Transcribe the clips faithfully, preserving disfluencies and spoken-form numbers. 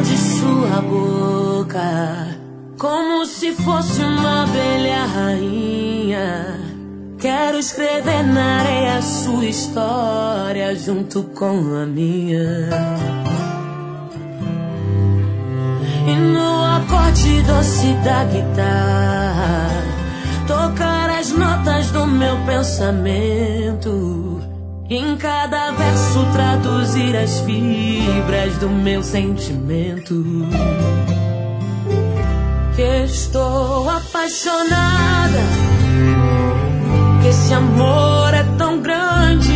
de sua boca, como se fosse uma abelha rainha. Quero escrever na areia sua história junto com a minha. E no acorde doce da guitarra, tocar as notas do meu pensamento. Em cada verso traduzir as fibras do meu sentimento. Que estou apaixonada, que esse amor é tão grande.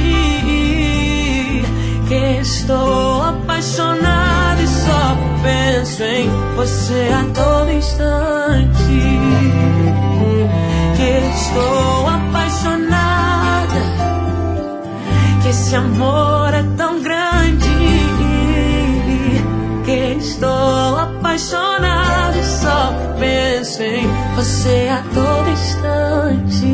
Que estou apaixonada e só penso em você a todo instante. Que estou apaixonada, que esse amor é tão grande. Que estou apaixonada e só penso em você a todo instante.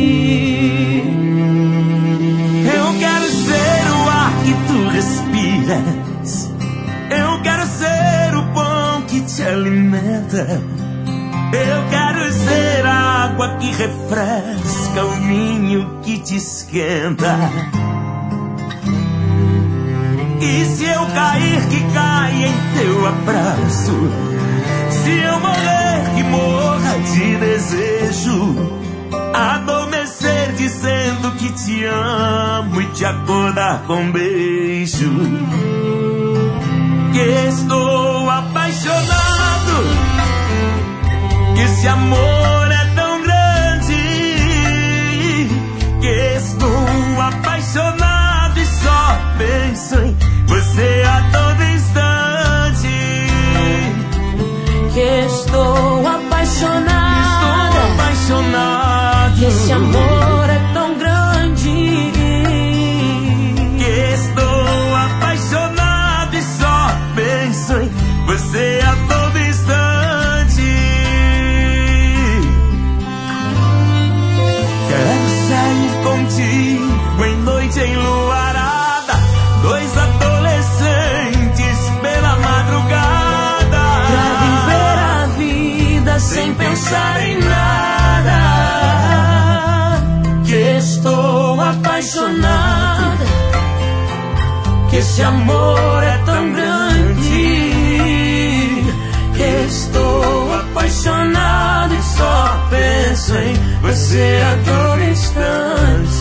Eu quero ser o ar que tu respiras. Eu quero ser o pão que te alimenta. Eu quero ser a água que refresca, o vinho que te esquenta. E se eu cair, que caia em teu abraço. Se eu morrer, que morra de desejo. Adormecer dizendo que te amo e te acordar com um beijo. Que estou apaixonado, que esse amor é tão grande. Que estou apaixonado e só penso em você a todo instante. Que estou apaixonada, estou apaixonado, que esse amor é tão grande. Que estou apaixonado e só penso em você a todo instante. Quero sair contigo em noite enluarada, dois adolescentes pela madrugada, pra viver a vida sem pensar em nada. Que estou apaixonada, que esse amor é tão grande. Que estou apaixonado e só penso em você a todo instante.